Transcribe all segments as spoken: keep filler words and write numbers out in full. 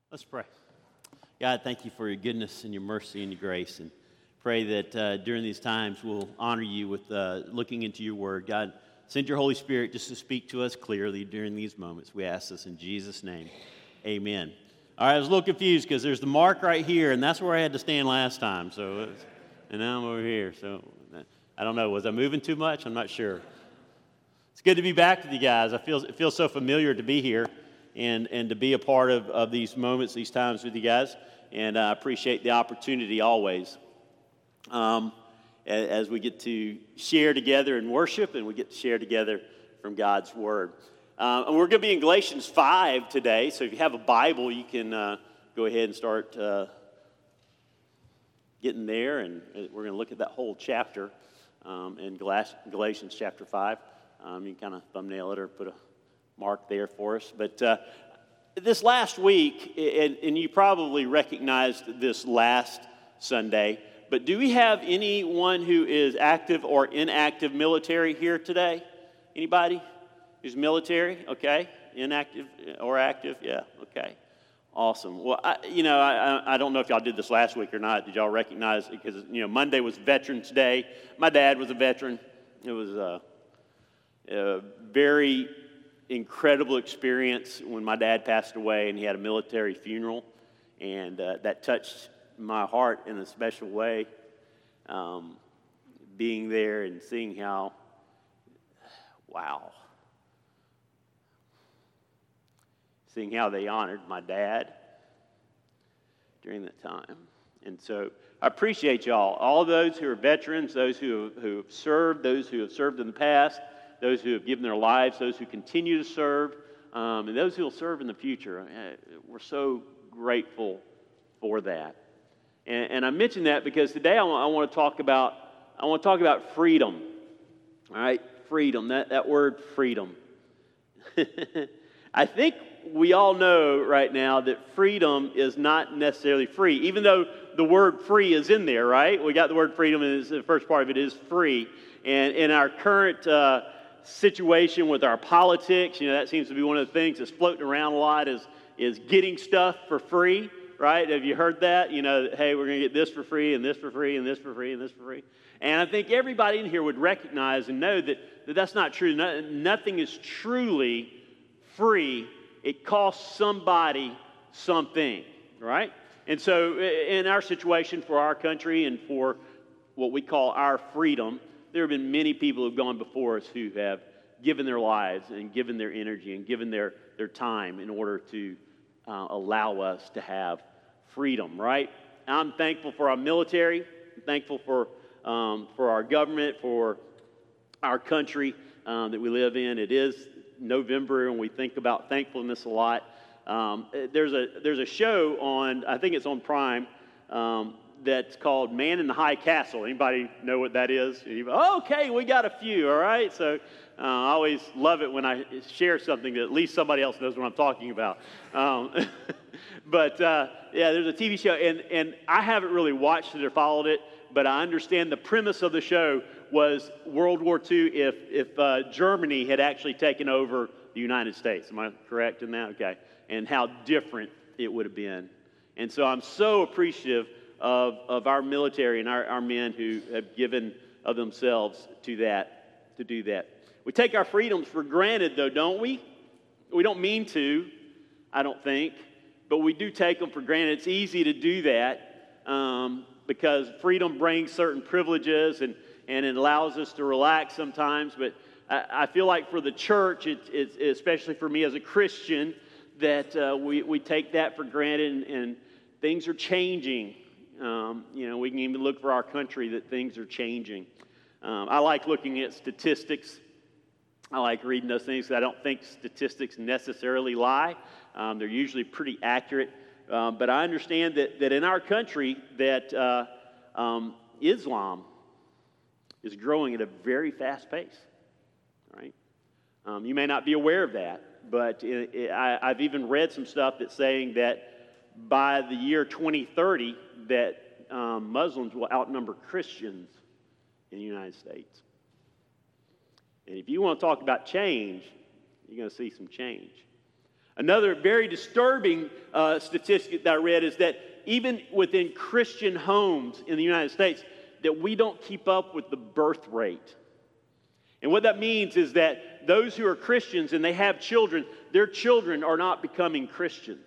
Let's pray. God, thank you for your goodness and your mercy and your grace, and pray that uh, during these times we'll honor you with uh, looking into your word. God, send your Holy Spirit just to speak to us clearly during these moments. We ask this in Jesus' name. Amen. All right, I was a little confused because there's the mark right here, and that's where I had to stand last time. So, it's, and now I'm over here. So, I don't know. Was I moving too much? I'm not sure. It's good to be back with you guys. I feel it feels so familiar to be here and and to be a part of, of these moments, these times with you guys. And I appreciate the opportunity always. Um, as we get to share together in worship, and we get to share together from God's Word. Uh, and we're going to be in Galatians five today, so if you have a Bible, you can uh, go ahead and start uh, getting there, and we're going to look at that whole chapter um, in Galatians chapter five. Um, you can kind of thumbnail it or put a mark there for us. But uh, this last week, and, and you probably recognized this last Sunday, but do we have anyone who is active or inactive military here today? Anybody who's military? Okay. Inactive or active? Yeah. Okay. Awesome. Well, I, you know, I, I don't know if y'all did this last week or not. Did y'all recognize it? Because, you know, Monday was Veterans Day. My dad was a veteran. It was a, a very incredible experience when my dad passed away, and he had a military funeral, and uh, that touched my heart in a special way, um, being there and seeing how, wow, seeing how they honored my dad during that time. And so I appreciate y'all, all those who are veterans, those who, who have served, those who have served in the past, those who have given their lives, those who continue to serve, um, and those who will serve in the future. We're so grateful for that. And, and I mention that because today I want, I want to talk about I want to talk about freedom. All right, freedom. That that word freedom. I think we all know right now that freedom is not necessarily free, even though the word free is in there. Right? We got the word freedom, and the first part of it is free. And in our current uh, situation with our politics, you know, that seems to be one of the things that's floating around a lot is, is getting stuff for free, right? Have you heard that? You know, hey, we're going to get this for free, and this for free, and this for free, and this for free. And I think everybody in here would recognize and know that, that that's not true. No, nothing is truly free. It costs somebody something, right? And so in our situation for our country and for what we call our freedom, there have been many people who have gone before us who have given their lives and given their energy and given their, their time in order to uh, allow us to have freedom, right? I'm thankful for our military, thankful for um, for our government, for our country um, that we live in. It is November, and we think about thankfulness a lot. Um, there's a there's a show on, I think it's on Prime, um, that's called Man in the High Castle. Anybody know what that is? Okay, we got a few, all right? So uh, I always love it when I share something that at least somebody else knows what I'm talking about. Um, but uh, yeah, there's a T V show, and, and I haven't really watched it or followed it, but I understand the premise of the show was World War Two if, if uh, Germany had actually taken over the United States. Am I correct in that? Okay. And how different it would have been. And so I'm so appreciative Of, of our military and our, our men who have given of themselves to that, to do that. We take our freedoms for granted, though, don't we? We don't mean to, I don't think, but we do take them for granted. It's easy to do that um, because freedom brings certain privileges and, and it allows us to relax sometimes, but I, I feel like for the church, it, it's, especially for me as a Christian, that uh, we, we take that for granted and, and things are changing. Um, you know, we can even look for our country that things are changing. Um, I like looking at statistics. I like reading those things. I don't think statistics necessarily lie. Um, they're usually pretty accurate. Um, but I understand that, that in our country that uh, um, Islam is growing at a very fast pace. Right? Um, you may not be aware of that, but it, it, I, I've even read some stuff that's saying that by the year twenty thirty, that um, Muslims will outnumber Christians in the United States. And if you want to talk about change, you're going to see some change. Another very disturbing uh, statistic that I read is that even within Christian homes in the United States, that we don't keep up with the birth rate. And what that means is that those who are Christians and they have children, their children are not becoming Christians.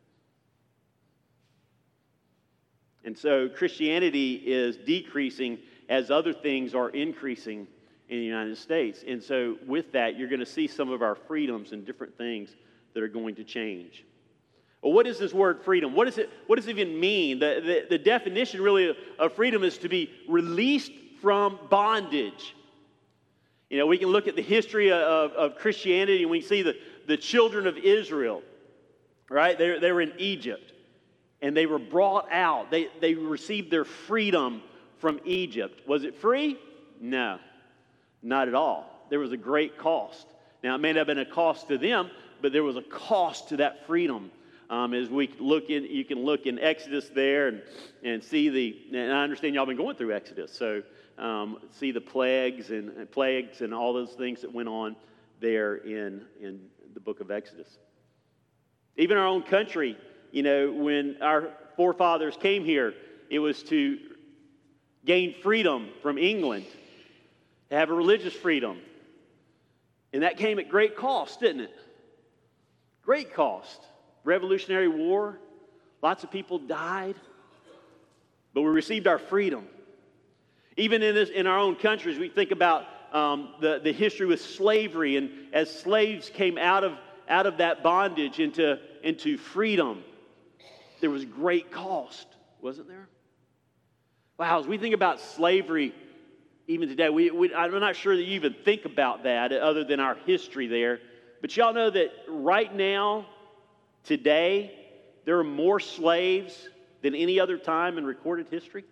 And so Christianity is decreasing as other things are increasing in the United States. And so with that, you're going to see some of our freedoms and different things that are going to change. Well, what is this word freedom? What, is it, what does it even mean? The, the, the definition really of, of freedom is to be released from bondage. You know, we can look at the history of, of Christianity and we see the, the children of Israel, right? They, they were in Egypt and they were brought out. They, they received their freedom from Egypt. Was it free? No, not at all. There was a great cost. Now, it may not have been a cost to them, but there was a cost to that freedom. Um, as we look in, you can look in Exodus there and, and see the, and I understand y'all been going through Exodus, so um, see the plagues and, and plagues and all those things that went on there in, in the book of Exodus. Even our own country, you know, when our forefathers came here, it was to gain freedom from England, to have a religious freedom. And that came at great cost, didn't it? Great cost. Revolutionary War, lots of people died, but we received our freedom. Even in, this, in our own countries, we think about um, the, the history with slavery, and as slaves came out of, out of that bondage into, into freedom, there was great cost, wasn't there? Wow, as we think about slavery, even today, we, we, I'm not sure that you even think about that other than our history there, but y'all know that right now, today, there are more slaves than any other time in recorded history.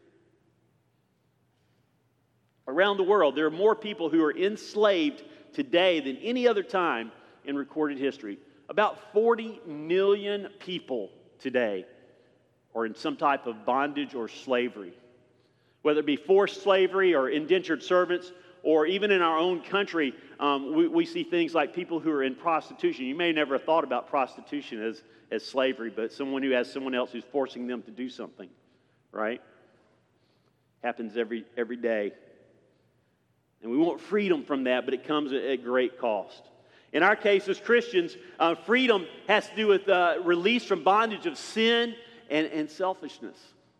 Around the world, there are more people who are enslaved today than any other time in recorded history. About forty million people today are in some type of bondage or slavery. Whether it be forced slavery or indentured servants, or even in our own country, um, we, we see things like people who are in prostitution. You may never have thought about prostitution as, as slavery, but someone who has someone else who's forcing them to do something, right? Happens every, every day. And we want freedom from that, but it comes at, at great cost. In our case as Christians, uh, freedom has to do with uh, release from bondage of sin and, and selfishness.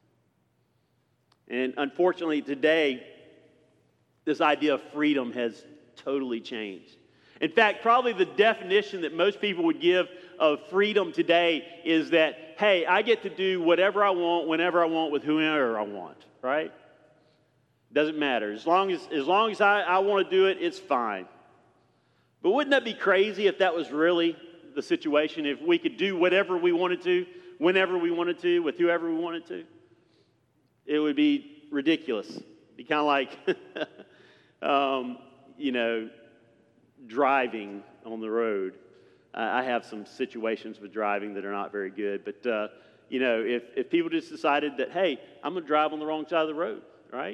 And unfortunately today, this idea of freedom has totally changed. In fact, probably the definition that most people would give of freedom today is that, hey, I get to do whatever I want, whenever I want, with whoever I want, right? Doesn't matter. As long as, as, long as I, I want to do it, it's fine. But wouldn't that be crazy if that was really the situation, if we could do whatever we wanted to, whenever we wanted to, with whoever we wanted to? It would be ridiculous. It'd be kind of like... Um, you know, driving on the road. I have some situations with driving that are not very good, but, uh, you know, if, if people just decided that, hey, I'm going to drive on the wrong side of the road, right?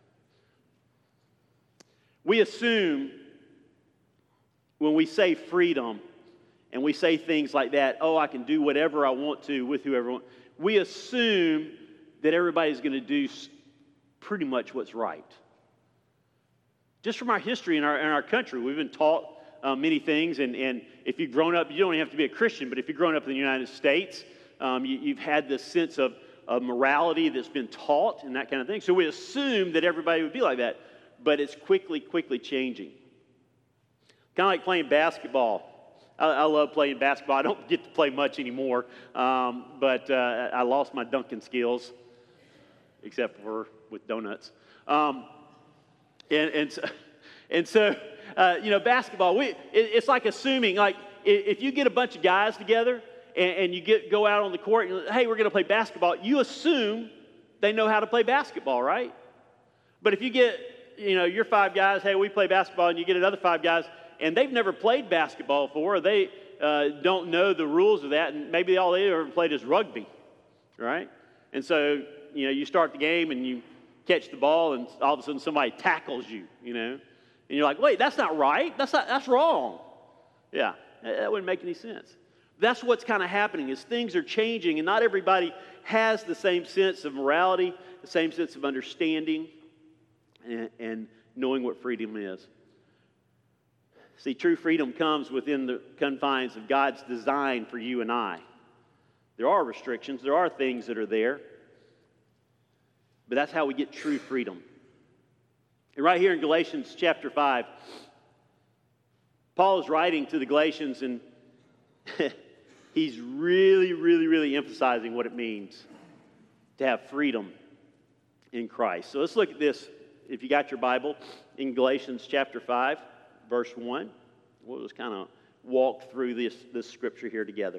We assume when we say freedom and we say things like that, oh, I can do whatever I want to with whoever I want, we assume that everybody's going to do pretty much what's right. Just from our history in our, in our country, we've been taught uh, many things, and, and if you've grown up, you don't even have to be a Christian, but if you've grown up in the United States, um, you, you've had this sense of, of morality that's been taught and that kind of thing. So we assume that everybody would be like that, but it's quickly, quickly changing. Kind of like playing basketball. I, I love playing basketball. I don't get to play much anymore, um, but uh, I lost my dunking skills, except for with donuts. Um, And and so, and so uh, you know, basketball, we, it, it's like assuming, like, if you get a bunch of guys together and, and you get go out on the court and, hey, we're going to play basketball, you assume they know how to play basketball, right? But if you get, you know, your five guys, hey, we play basketball, and you get another five guys, and they've never played basketball before, or they uh, don't know the rules of that, and maybe all they ever played is rugby, right? And so, you know, you start the game and you catch the ball, and all of a sudden somebody tackles you, you know, and you're like, wait, that's not right. That's not, that's wrong. Yeah, that wouldn't make any sense. That's what's kind of happening is things are changing, and not everybody has the same sense of morality, the same sense of understanding, and, and knowing what freedom is. See, true freedom comes within the confines of God's design for you and I. There are restrictions, there are things that are there, but that's how we get true freedom. And right here in Galatians chapter five, Paul is writing to the Galatians, and he's really, really, really emphasizing what it means to have freedom in Christ. So let's look at this, if you got your Bible, in Galatians chapter five, verse one. We'll just kind of walk through this, this scripture here together.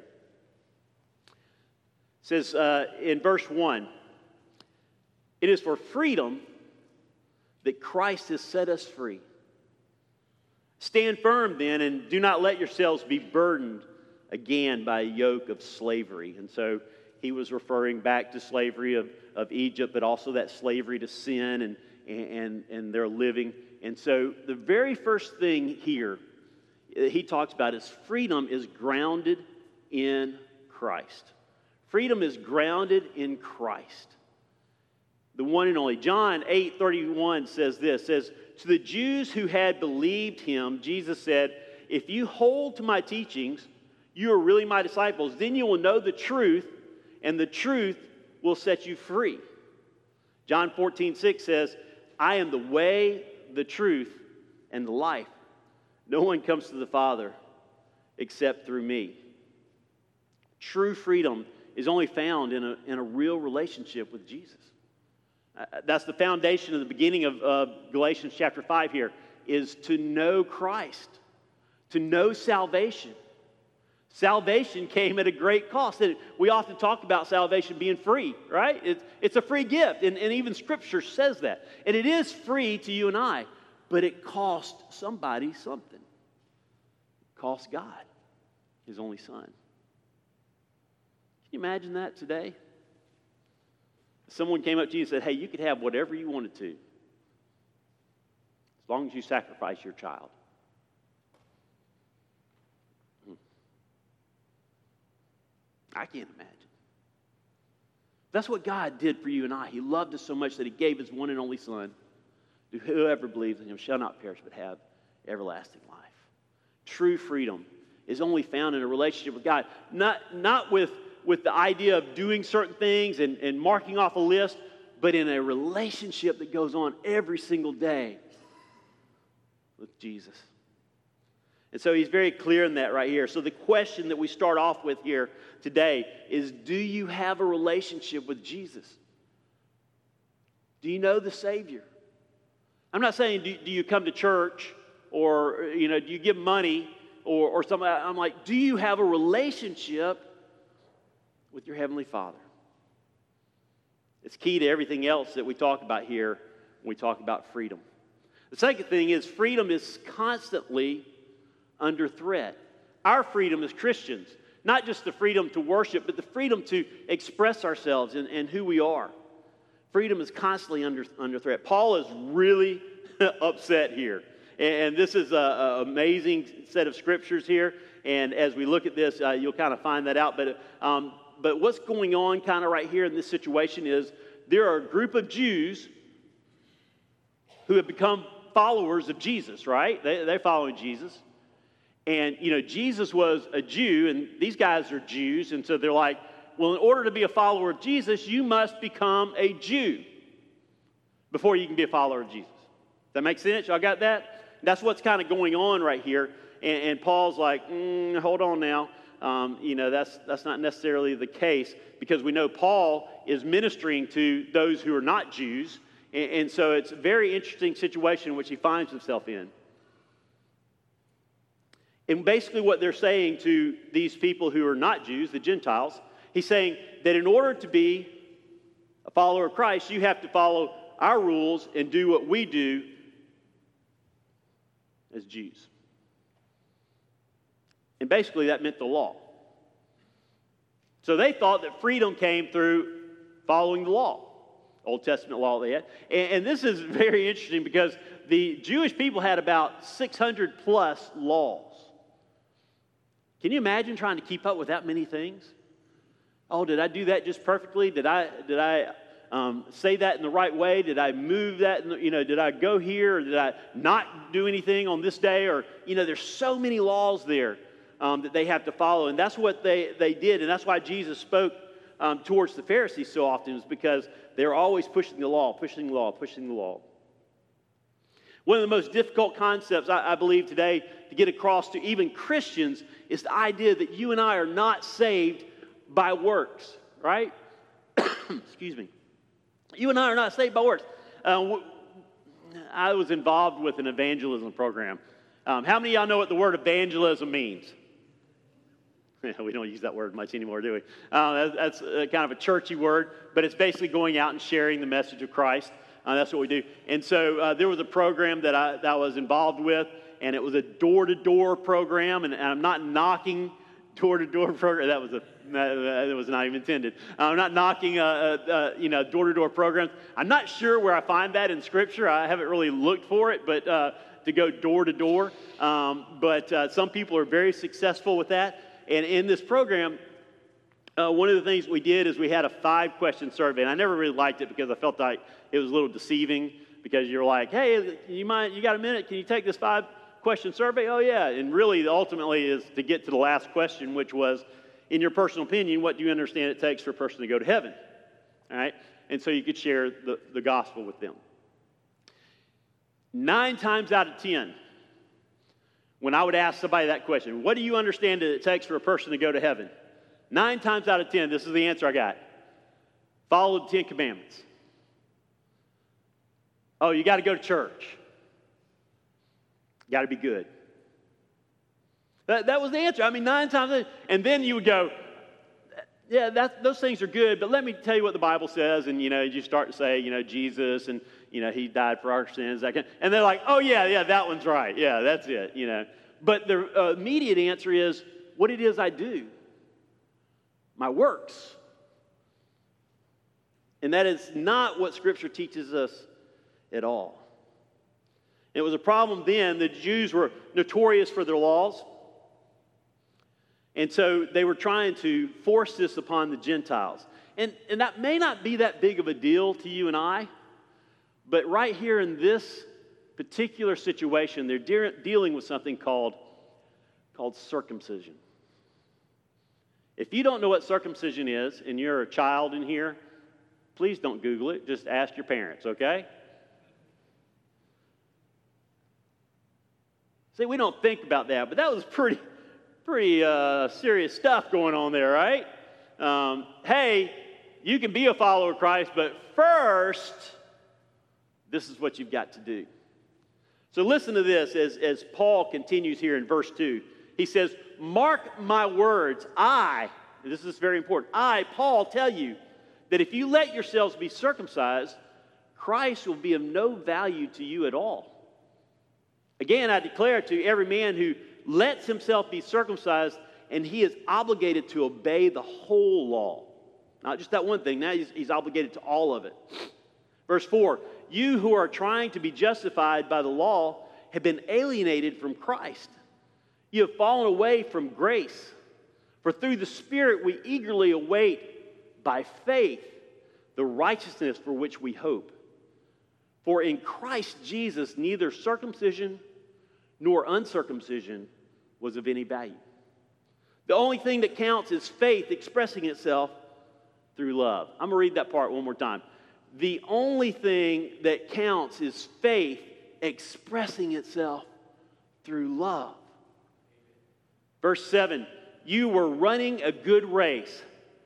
It says uh, in verse one, "It is for freedom that Christ has set us free. Stand firm then, and do not let yourselves be burdened again by a yoke of slavery." And so he was referring back to slavery of, of Egypt, but also that slavery to sin and, and, and their living. And so the very first thing here he talks about is freedom is grounded in Christ. Freedom is grounded in Christ, the one and only. John eight thirty-one says this, says, "To the Jews who had believed him, Jesus said, 'If you hold to my teachings, you are really my disciples. Then you will know the truth, and the truth will set you free.' John fourteen six says, 'I am the way, the truth, and the life. No one comes to the Father except through me.'" True freedom is only found in a, in a real relationship with Jesus. Uh, that's the foundation of the beginning of uh, Galatians chapter five here, is to know Christ, to know salvation. Salvation came at a great cost. And we often talk about salvation being free, right? It's, it's a free gift, and, and even Scripture says that. And it is free to you and I, but it cost somebody something. It cost God his only Son. Can you imagine that today? Someone came up to you and said, "Hey, you could have whatever you wanted to, as long as you sacrifice your child." Hmm. I can't imagine. That's what God did for you and I. He loved us so much that he gave his one and only Son. Whoever believes in him shall not perish but have everlasting life. True freedom is only found in a relationship with God. Not, not with, with the idea of doing certain things and, and marking off a list, but in a relationship that goes on every single day with Jesus. And so he's very clear in that right here. So the question that we start off with here today is, do you have a relationship with Jesus? Do you know the Savior? I'm not saying do, do you come to church or, you know, do you give money or, or something. I'm like, do you have a relationship with your Heavenly Father? It's key to everything else that we talk about here when we talk about freedom. The second thing is freedom is constantly under threat. Our freedom as Christians, not just the freedom to worship, but the freedom to express ourselves and, and who we are. Freedom is constantly under, under threat. Paul is really upset here. And this is an amazing set of scriptures here. And as we look at this, uh, you'll kind of find that out. But, um, but what's going on kind of right here in this situation is there are a group of Jews who have become followers of Jesus, right? They, they're following Jesus. And, you know, Jesus was a Jew, and these guys are Jews. And so they're like, well, in order to be a follower of Jesus, you must become a Jew before you can be a follower of Jesus. Does that make sense? Y'all got that? That's what's kind of going on right here. And, and Paul's like, mm, hold on now. Um, you know, that's, that's not necessarily the case, because we know Paul is ministering to those who are not Jews. And, and so it's a very interesting situation in which he finds himself in. And basically what they're saying to these people who are not Jews, the Gentiles, he's saying that in order to be a follower of Christ, you have to follow our rules and do what we do as Jews. And basically that meant the law. So they thought that freedom came through following the law, Old Testament law they had. And, and this is very interesting because the Jewish people had about six hundred plus laws. Can you imagine trying to keep up with that many things? Oh, did I do that just perfectly? Did I did I um, say that in the right way? Did I move that? In the, you know, did I go here? Or did I not do anything on this day? Or you know, there's so many laws there um, that they have to follow, and that's what they they did, and that's why Jesus spoke um, towards the Pharisees so often, is because they're always pushing the law, pushing the law, pushing the law. One of the most difficult concepts, I, I believe, today to get across to even Christians is the idea that you and I are not saved by works, right? Excuse me. You and I are not saved by works. Uh, I was involved with an evangelism program. Um, how many of y'all know what the word evangelism means? We don't use that word much anymore, do we? Uh, that's that's uh, kind of a churchy word, but it's basically going out and sharing the message of Christ. Uh, that's what we do. And so uh, there was a program that I, that I was involved with, and it was a door-to-door program, and, and I'm not knocking door-to-door program. That was a that was not even intended. I'm not knocking, uh, uh, uh, you know, door-to-door programs. I'm not sure where I find that in Scripture. I haven't really looked for it, but uh, to go door-to-door. Um, but uh, some people are very successful with that. And in this program, uh, one of the things we did is we had a five-question survey, and I never really liked it because I felt like it was a little deceiving, because you're like, hey, you mind, you got a minute? Can you take this five-question survey? Oh, yeah. And really, ultimately, is to get to the last question, which was, in your personal opinion, what do you understand it takes for a person to go to heaven? All right? And so you could share the, the gospel with them. Nine times out of ten, when I would ask somebody that question, what do you understand that it takes for a person to go to heaven? Nine times out of ten, this is the answer I got. Follow the Ten Commandments. Oh, you got to go to church. Got to be good. That, that was the answer. I mean, nine times. And then you would go, yeah, that, those things are good, but let me tell you what the Bible says. And, you know, you start to say, you know, Jesus and, you know, he died for our sins. That kind, and they're like, oh, yeah, yeah, that one's right. Yeah, that's it, you know. But the uh, immediate answer is what it is I do, my works. And that is not what Scripture teaches us at all. It was a problem then. The Jews were notorious for their laws. And so they were trying to force this upon the Gentiles. And, and that may not be that big of a deal to you and I, but right here in this particular situation, they're de- dealing with something called, called circumcision. If you don't know what circumcision is and you're a child in here, please don't Google it. Just ask your parents, okay? See, we don't think about that, but that was pretty... Pretty uh, serious stuff going on there, right? Um, hey, you can be a follower of Christ, but first, this is what you've got to do. So listen to this as, as Paul continues here in verse two. He says, mark my words, I, and this is very important, I, Paul, tell you that if you let yourselves be circumcised, Christ will be of no value to you at all. Again, I declare to every man who lets himself be circumcised, and he is obligated to obey the whole law. Not just that one thing. Now he's, he's obligated to all of it. Verse four, you who are trying to be justified by the law have been alienated from Christ. You have fallen away from grace. For through the Spirit we eagerly await by faith the righteousness for which we hope. For in Christ Jesus neither circumcision nor uncircumcision was of any value. The only thing that counts is faith expressing itself through love. I'm going to read that part one more time. The only thing that counts is faith expressing itself through love. Verse seven, you were running a good race.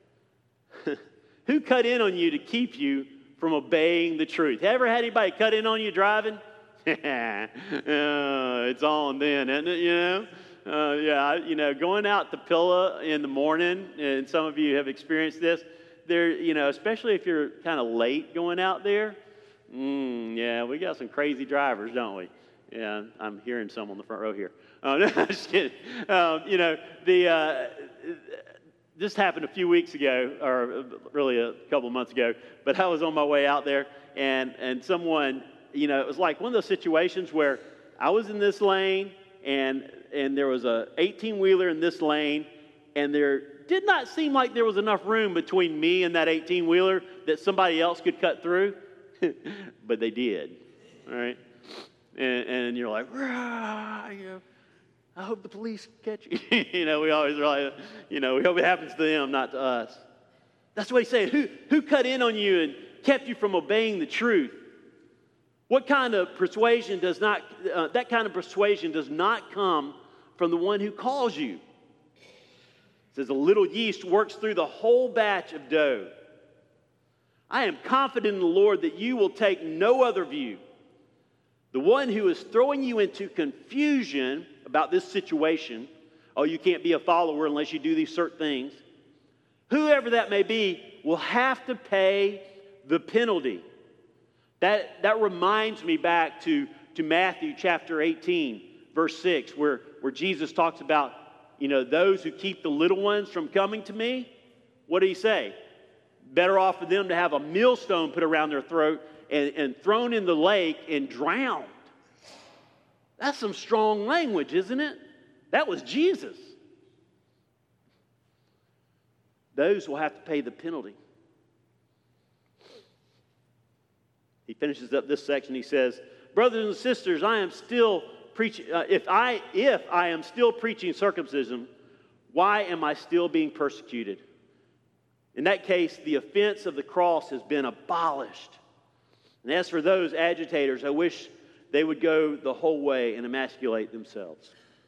Who cut in on you to keep you from obeying the truth? Ever had anybody cut in on you driving? uh, it's on then, isn't it? You know, uh, yeah. You know, going out to Pilla in the morning, and some of you have experienced this. There, you know, especially if you're kind of late going out there. Mm, yeah, we got some crazy drivers, don't we? Yeah, I'm hearing some on the front row here. Oh, no, I'm just kidding. Um, you know, the uh, this happened a few weeks ago, or really a couple of months ago. But I was on my way out there, and and someone. You know, it was like one of those situations where I was in this lane, and and there was a eighteen-wheeler in this lane, and there did not seem like there was enough room between me and that eighteen-wheeler that somebody else could cut through, but they did, all right? And, and you're like, rah, you know, I hope the police catch you. you know, we always are like, you know, we hope it happens to them, not to us. That's what he's saying. Who, who cut in on you and kept you from obeying the truth? What kind of persuasion does not, uh, that kind of persuasion does not come from the one who calls you. It says, a little yeast works through the whole batch of dough. I am confident in the Lord that you will take no other view. The one who is throwing you into confusion about this situation, oh, you can't be a follower unless you do these certain things, whoever that may be, will have to pay the penalty. That, that reminds me back to, to Matthew chapter eighteen, verse six, where, where Jesus talks about, you know, those who keep the little ones from coming to me. What did he say? Better off for them to have a millstone put around their throat and, and thrown in the lake and drowned. That's some strong language, isn't it? That was Jesus. Those will have to pay the penalty. He finishes up this section. He says, brothers and sisters, I am still preaching. Uh, if I if I am still preaching circumcision, why am I still being persecuted? In that case, the offense of the cross has been abolished. And as for those agitators, I wish they would go the whole way and emasculate themselves.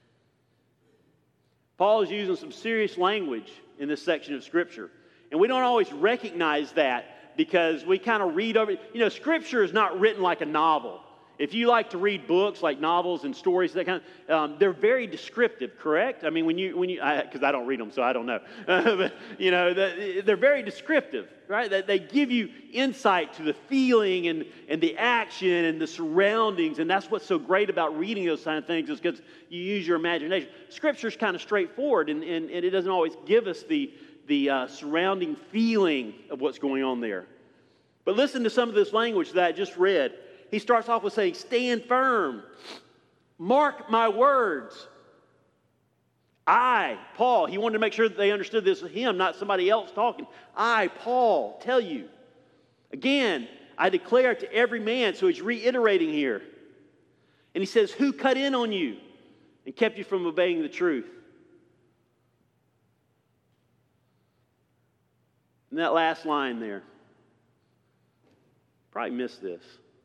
Paul is using some serious language in this section of Scripture. And we don't always recognize that because we kind of read over. You know, Scripture is not written like a novel. If you like to read books like novels and stories, that kind of, um, they're very descriptive, correct? I mean, when you, when you, because I, I don't read them, so I don't know. but, you know, the, they're very descriptive, right? That they give you insight to the feeling and, and the action and the surroundings, and that's what's so great about reading those kind of things is because you use your imagination. Scripture's kind of straightforward, and, and, and it doesn't always give us the, the uh, surrounding feeling of what's going on there. But listen to some of this language that I just read. He starts off with saying, stand firm. Mark my words. I, Paul, he wanted to make sure that they understood this was him, not somebody else talking. I, Paul, tell you. Again, I declare it to every man. So he's reiterating here. And he says, who cut in on you and kept you from obeying the truth? And that last line there, probably missed this.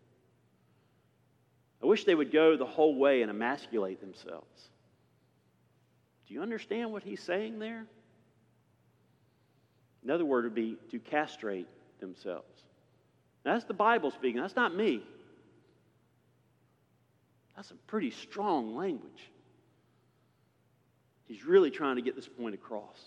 I wish they would go the whole way and emasculate themselves. Do you understand what he's saying there? Another word would be to castrate themselves. Now, that's the Bible speaking. That's not me. That's a pretty strong language. He's really trying to get this point across.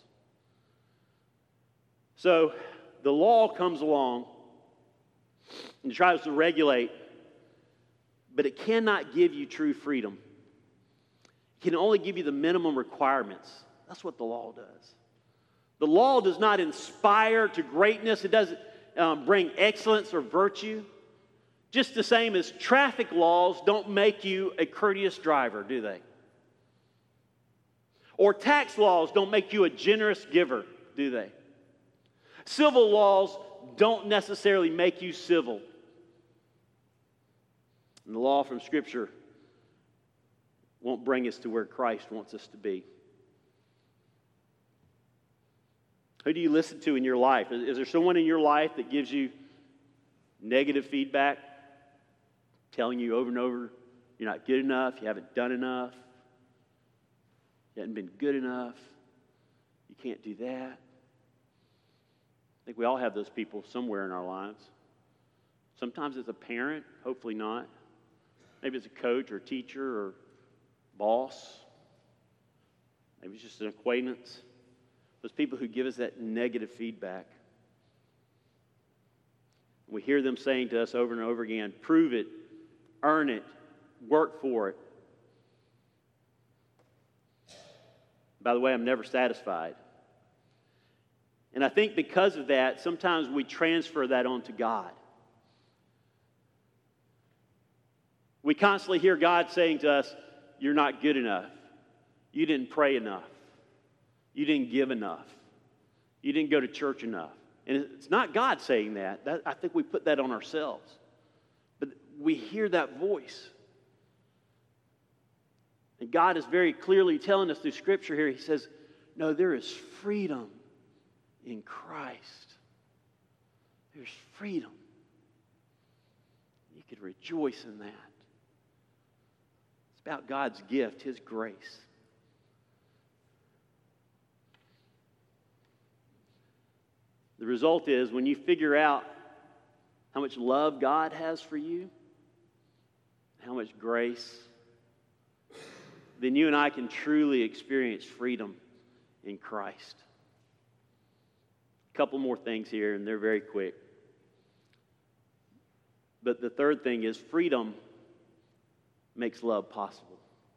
So, the law comes along and tries to regulate, but it cannot give you true freedom. It can only give you the minimum requirements. That's what the law does. The law does not inspire to greatness. It doesn't um, bring excellence or virtue. Just the same as traffic laws don't make you a courteous driver, do they? Or tax laws don't make you a generous giver, do they? Civil laws don't necessarily make you civil. And the law from Scripture won't bring us to where Christ wants us to be. Who do you listen to in your life? Is, is there someone in your life that gives you negative feedback, telling you over and over you're not good enough, you haven't done enough, you haven't been good enough, you can't do that? I think we all have those people somewhere in our lives. Sometimes it's a parent, hopefully not. Maybe it's a coach or a teacher or boss. Maybe it's just an acquaintance. Those people who give us that negative feedback. We hear them saying to us over and over again, prove it, earn it, work for it. By the way, I'm never satisfied. And I think because of that, sometimes we transfer that onto God. We constantly hear God saying to us, you're not good enough. You didn't pray enough. You didn't give enough. You didn't go to church enough. And it's not God saying that. that. I think we put that on ourselves. But we hear that voice. And God is very clearly telling us through Scripture here. He says, no, there is freedom in Christ. There's freedom. You could rejoice in that. It's about God's gift, His grace. The result is when you figure out how much love God has for you, how much grace, then you and I can truly experience freedom in Christ. A couple more things here, and they're very quick. But the third thing is freedom makes love possible.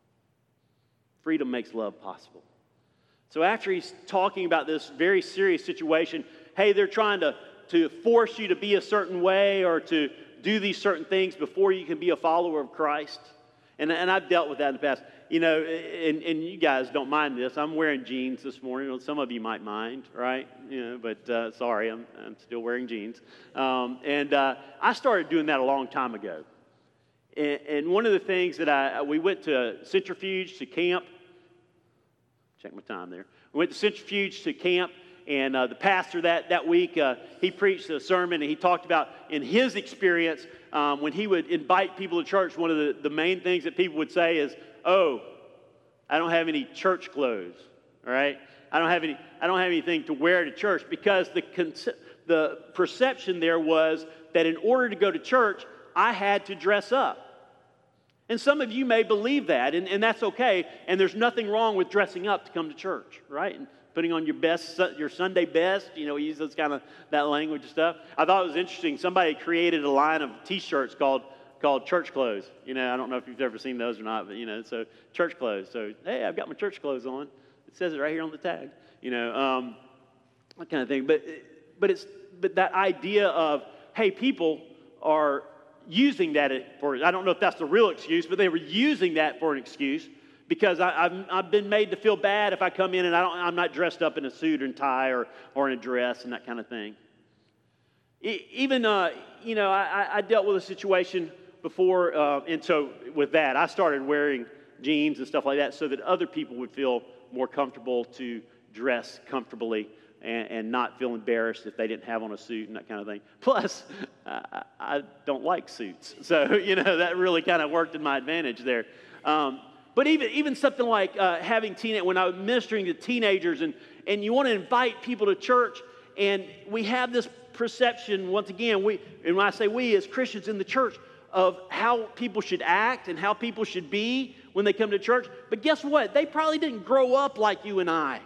Freedom makes love possible. So after he's talking about this very serious situation, hey, they're trying to, to force you to be a certain way or to do these certain things before you can be a follower of Christ. And, and I've dealt with that in the past. You know, and, and you guys don't mind this. I'm wearing jeans this morning. Some of you might mind, right? You know, but uh, sorry, I'm, I'm still wearing jeans. Um, and uh, I started doing that a long time ago. And, and one of the things that I, we went to Centrifuge to camp. Check my time there. We went to Centrifuge to camp. And uh, the pastor that, that week, uh, he preached a sermon, and he talked about, in his experience, um, when he would invite people to church, one of the, the main things that people would say is, oh, I don't have any church clothes, all right? I don't have any, I don't have anything to wear to church, because the, conce- the perception there was that in order to go to church, I had to dress up. And some of you may believe that, and, and that's okay, and there's nothing wrong with dressing up to come to church, right? And putting on your best, your Sunday best, you know, we use those kind of, that language and stuff. I thought it was interesting. Somebody created a line of T-shirts called, called church clothes. You know, I don't know if you've ever seen those or not, but, you know, so church clothes. So, hey, I've got my church clothes on. It says it right here on the tag, you know, um, that kind of thing. But, but, it's, but that idea of, hey, people are using that for, I don't know if that's the real excuse, but they were using that for an excuse. Because I, I've, I've been made to feel bad if I come in and I don't, I'm not dressed up in a suit and tie or, or in a dress and that kind of thing. E- even, uh, you know, I, I dealt with a situation before, uh, and so with that, I started wearing jeans and stuff like that so that other people would feel more comfortable to dress comfortably and, and not feel embarrassed if they didn't have on a suit and that kind of thing. Plus, I, I don't like suits. So, you know, that really kind of worked in my advantage there. Um, But even, even something like uh, having teenage, when I was ministering to teenagers, and, and you want to invite people to church, and we have this perception, once again, we, and when I say we as Christians in the church, of how people should act and how people should be when they come to church. But guess what? They probably didn't grow up like you and I.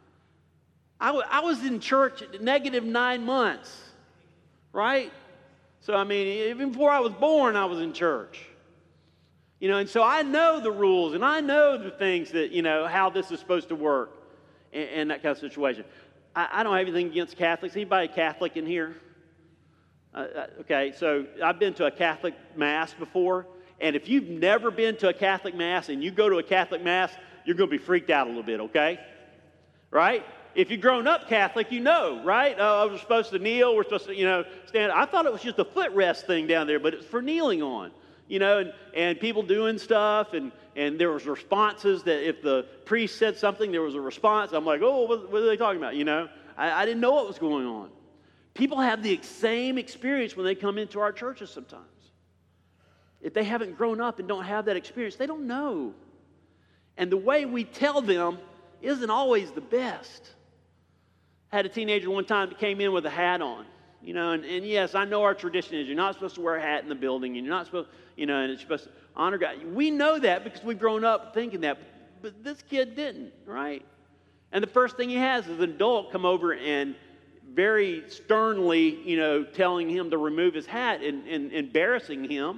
I, w- I was in church negative nine months, right? So, I mean, even before I was born, I was in church. You know, and so I know the rules, and I know the things that, you know, how this is supposed to work and, and that kind of situation. I, I don't have anything against Catholics. Anybody Catholic in here? Uh, okay, so I've been to a Catholic Mass before, and if you've never been to a Catholic Mass and you go to a Catholic Mass, you're going to be freaked out a little bit, okay? Right? If you've grown up Catholic, you know, right? Oh, we're supposed to kneel, we're supposed to, you know, stand. I thought it was just a footrest thing down there, but it's for kneeling on. You know, and, and people doing stuff, and, and there was responses that if the priest said something, there was a response. I'm like, oh, what, what are they talking about? You know, I, I didn't know what was going on. People have the same experience when they come into our churches sometimes. If they haven't grown up and don't have that experience, they don't know. And the way we tell them isn't always the best. I had a teenager one time that came in with a hat on. You know, and, and yes, I know our tradition is you're not supposed to wear a hat in the building, and you're not supposed, you know, and it's supposed to honor God. We know that because we've grown up thinking that, but this kid didn't, right? And the first thing he has is an adult come over and very sternly, you know, telling him to remove his hat and, and embarrassing him.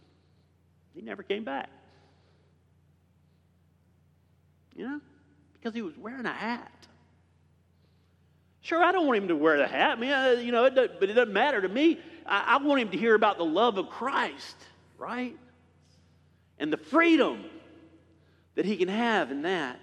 He never came back. You know, because he was wearing a hat. Sure, I don't want him to wear the hat. I mean, uh, you know, it but it doesn't matter to me. I, I want him to hear about the love of Christ, right? And the freedom that he can have in that.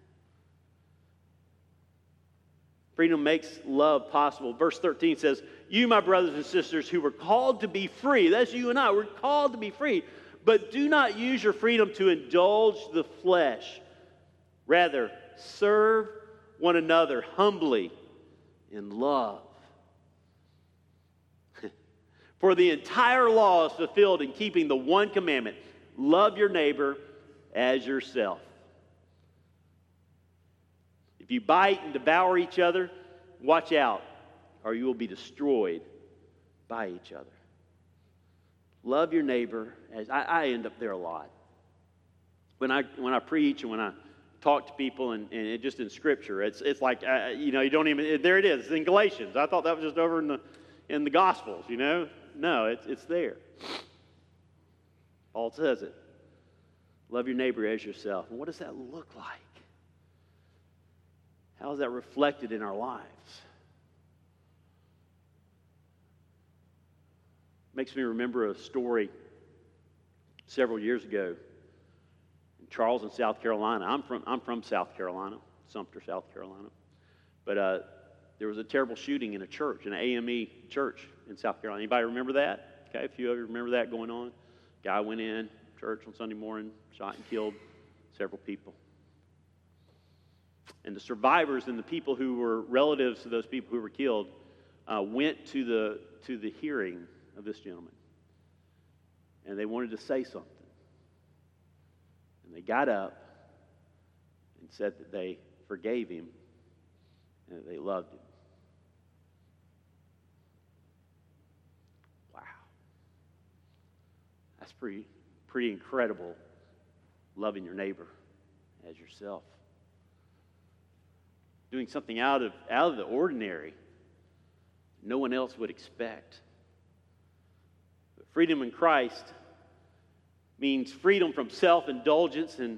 Freedom makes love possible. Verse thirteen says, you, my brothers and sisters, who were called to be free, that's you and I, we're called to be free, but do not use your freedom to indulge the flesh. Rather, serve one another humbly in love. For the entire law is fulfilled in keeping the one commandment, love your neighbor as yourself. If you bite and devour each other, watch out, or you will be destroyed by each other. Love your neighbor. As I, I end up there a lot. When I when I preach and when I talk to people, and, and it just in Scripture, it's it's like uh, you know you don't even there it is it's in Galatians. I thought that was just over in the in the Gospels. You know, no, it's it's there. Paul says it. Love your neighbor as yourself. And what does that look like? How is that reflected in our lives? Makes me remember a story several years ago in Charleston, South Carolina. I'm from I'm from South Carolina, Sumter, South Carolina. But uh, there was a terrible shooting in a church, an A M E church in South Carolina. Anybody remember that? Okay, a few of you remember that going on. Guy went in church on Sunday morning, shot and killed several people. And the survivors and the people who were relatives to those people who were killed uh, went to the to the hearing of this gentleman. And they wanted to say something. And they got up and said that they forgave him and that they loved him. Wow. That's pretty, pretty incredible, loving your neighbor as yourself. Doing something out of, out of the ordinary no one else would expect. But freedom in Christ means freedom from self-indulgence and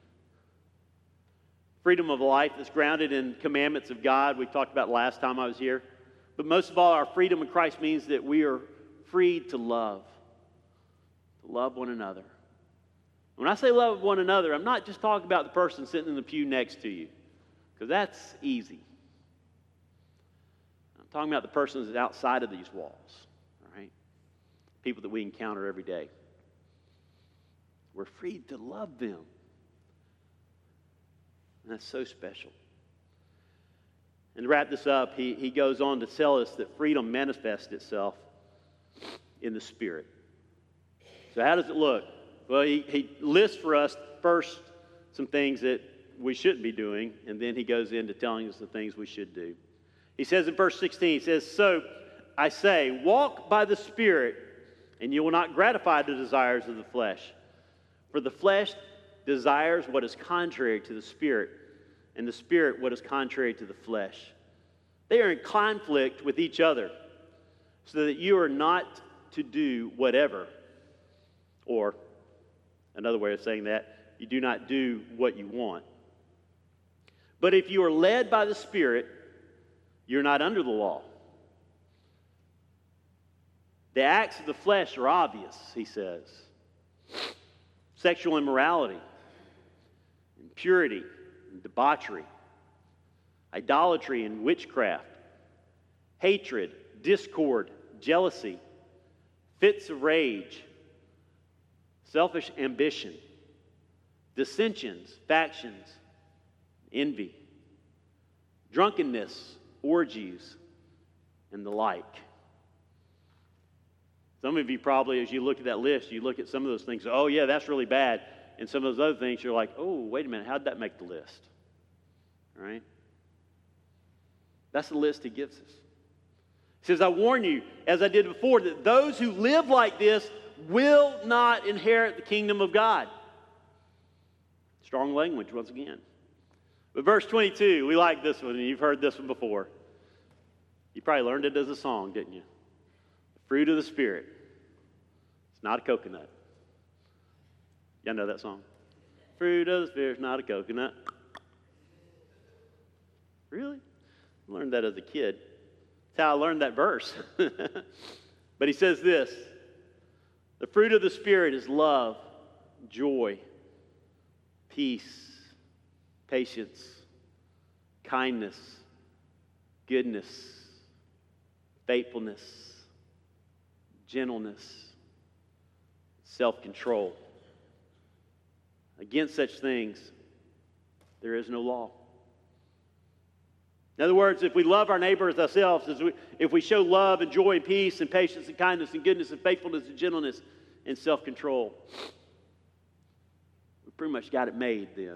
freedom of a life that's grounded in commandments of God. We talked about last time I was here. But most of all, our freedom in Christ means that we are freed to love, to love one another. When I say love one another, I'm not just talking about the person sitting in the pew next to you, because that's easy. I'm talking about the person that's outside of these walls, all right? People that we encounter every day. We're free to love them. And that's so special. And to wrap this up, he, he goes on to tell us that freedom manifests itself in the Spirit. So how does it look? Well, he, he lists for us first some things that we shouldn't be doing, and then he goes into telling us the things we should do. He says in verse sixteen, he says, "So I say, walk by the Spirit, and you will not gratify the desires of the flesh. For the flesh desires what is contrary to the Spirit, and the Spirit what is contrary to the flesh. They are in conflict with each other, so that you are not to do whatever." Or, another way of saying that, you do not do what you want. "But if you are led by the Spirit, you're not under the law. The acts of the flesh are obvious," he says. "Sexual immorality, impurity and debauchery, idolatry and witchcraft, hatred, discord, jealousy, fits of rage, selfish ambition, dissensions, factions, envy, drunkenness, orgies, and the like." Some of you probably, as you look at that list, you look at some of those things, oh yeah, that's really bad. And some of those other things, you're like, oh, wait a minute, how'd that make the list? All right? That's the list he gives us. He says, "I warn you, as I did before, that those who live like this will not inherit the kingdom of God." Strong language once again. But verse twenty-two, we like this one, and you've heard this one before. You probably learned it as a song, didn't you? The fruit of the Spirit. It's not a coconut. Y'all know that song? Fruit of the Spirit is not a coconut. Really? I learned that as a kid. That's how I learned that verse. But he says this: "The fruit of the Spirit is love, joy, peace, patience, kindness, goodness, faithfulness, gentleness, self-control. Against such things, there is no law. In other words, if we love our neighbor as ourselves, if we, if we show love and joy and peace and patience and kindness and goodness and faithfulness and gentleness and self-control, we pretty much got it made then.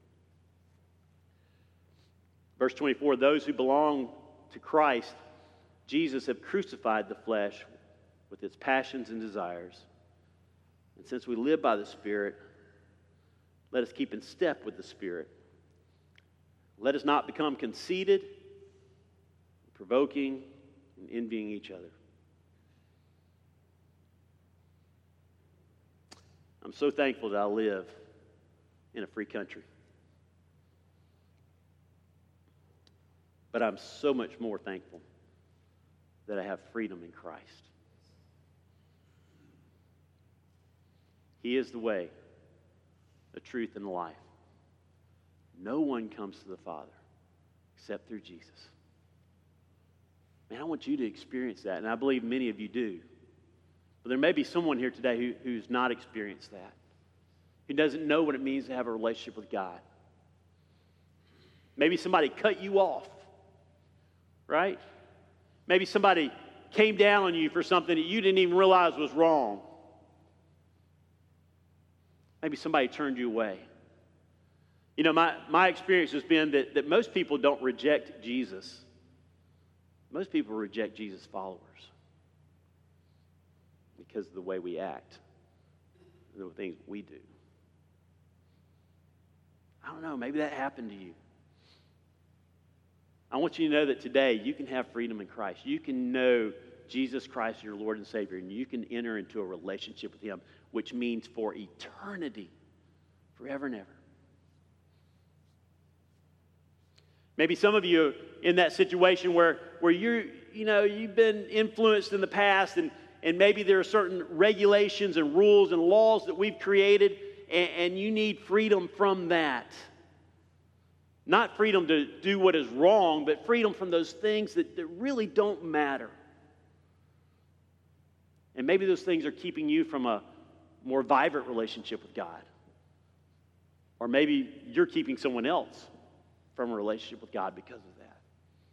Verse twenty-four, those who belong to Christ, Jesus, have crucified the flesh with its passions and desires. And since we live by the Spirit, let us keep in step with the Spirit. Let us not become conceited, provoking, and envying each other. I'm so thankful that I live in a free country. But I'm so much more thankful that I have freedom in Christ. He is the way, the truth, and the life. No one comes to the Father except through Jesus. Man, I want you to experience that, and I believe many of you do. But there may be someone here today who, who's not experienced that, who doesn't know what it means to have a relationship with God. Maybe somebody cut you off, right? Maybe somebody came down on you for something that you didn't even realize was wrong. Maybe somebody turned you away. You know, my, my experience has been that, that most people don't reject Jesus. Most people reject Jesus' followers because of the way we act, the things we do. I don't know, maybe that happened to you. I want you to know that today you can have freedom in Christ. You can know Jesus Christ, your Lord and Savior, and you can enter into a relationship with Him, which means for eternity, forever and ever. Maybe some of you are in that situation where, where you're, you know, you've been influenced in the past, and, and maybe there are certain regulations and rules and laws that we've created, and, and you need freedom from that. Not freedom to do what is wrong, but freedom from those things that, that really don't matter. And maybe those things are keeping you from a more vibrant relationship with God. Or maybe you're keeping someone else from a relationship with God because of that.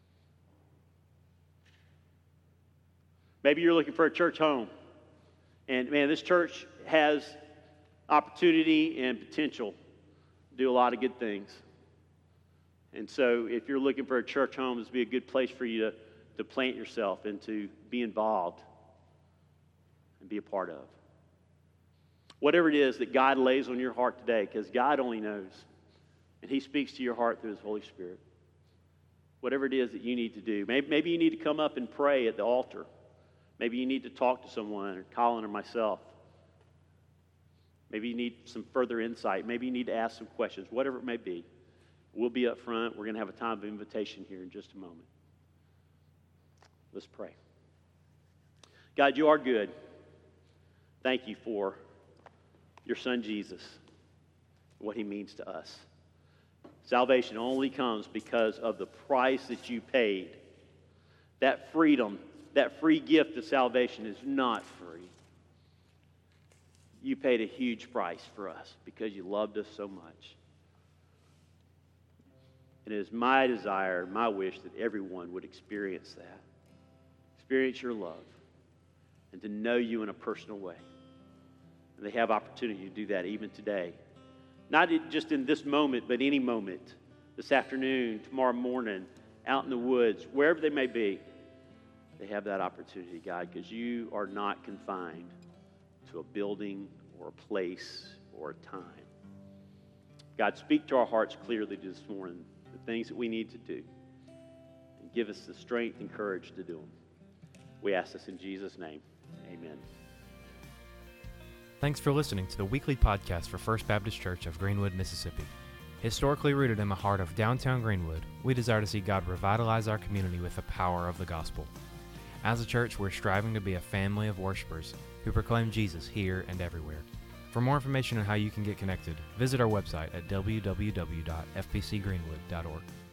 Maybe you're looking for a church home. And man, this church has opportunity and potential to do a lot of good things. And so if you're looking for a church home, this would be a good place for you to, to plant yourself and to be involved and be a part of. Whatever it is that God lays on your heart today, because God only knows, and He speaks to your heart through His Holy Spirit. Whatever it is that you need to do. Maybe, maybe you need to come up and pray at the altar. Maybe you need to talk to someone, or Colin or myself. Maybe you need some further insight. Maybe you need to ask some questions, whatever it may be. We'll be up front. We're going to have a time of invitation here in just a moment. Let's pray. God, you are good. Thank you for your Son Jesus, what He means to us. Salvation only comes because of the price that you paid. That freedom, that free gift of salvation is not free. You paid a huge price for us because you loved us so much. And it is my desire, my wish that everyone would experience that. Experience your love and to know you in a personal way. And they have opportunity to do that even today. Not just in this moment, but any moment. This afternoon, tomorrow morning, out in the woods, wherever they may be. They have that opportunity, God, because you are not confined to a building or a place or a time. God, speak to our hearts clearly this morning, the things that we need to do. And give us the strength and courage to do them. We ask this in Jesus' name. Amen. Thanks for listening to the weekly podcast for First Baptist Church of Greenwood, Mississippi. Historically rooted in the heart of downtown Greenwood, we desire to see God revitalize our community with the power of the gospel. As a church, we're striving to be a family of worshipers who proclaim Jesus here and everywhere. For more information on how you can get connected, visit our website at w w w dot f p c greenwood dot org.